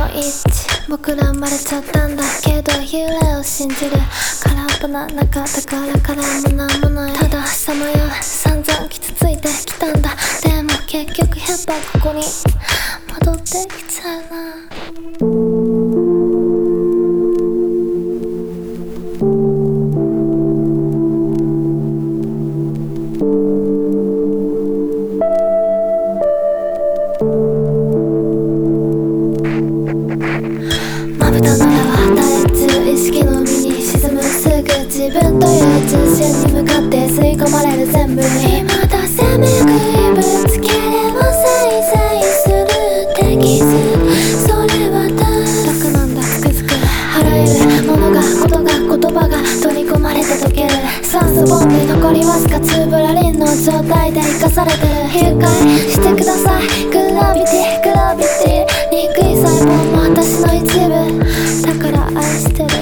僕ら生まれちゃったんだけど幽霊を信じる空っぽな中だからからもなんもないたださまよう散々傷ついてきたんだでも結局やっぱここに戻ってきちゃうな自分という中心に向かって吸い込まれる全部未だ攻め食いぶつければせいせいする敵図それは楽なんだつくづくあらゆるものがことが言葉が取り込まれて溶ける酸素ボンベ残りわずかつぶらりんの状態で生かされてる誘拐してくださいグラビティグラビティ憎い細胞も私の一部だから愛してる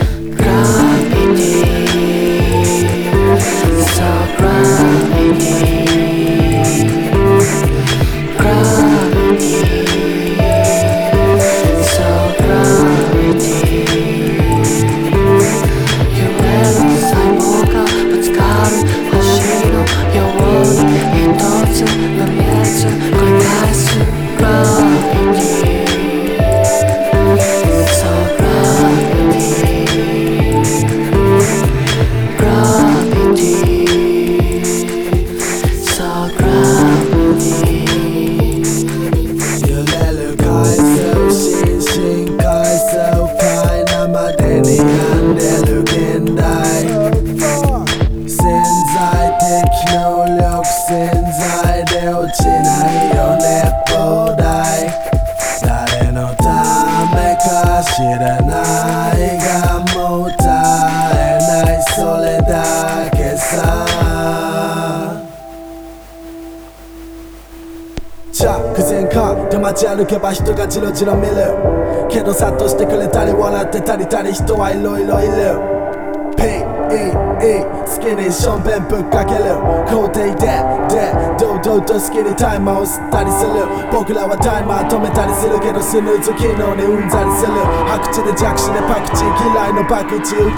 潜在で落ちないよね膨大誰のためか知らないがもう耐えないそれだけさ着前かと街歩けば人がじろじろ見るけどさっとしてくれたり笑ってたり人はいろいろいる好きにションベンぶっかける校庭で堂々と好きにタイマーを吸ったりする僕らはタイマー止めたりするけどスヌーズ機能にうんざりする白痴で弱視でパクチー嫌いの爆打ち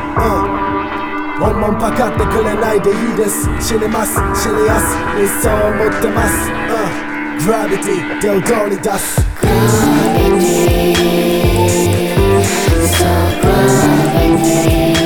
悶々パカってくれないでいいです死にます死にやすいそう思ってますグラビティで踊り出すグラビティ So gravity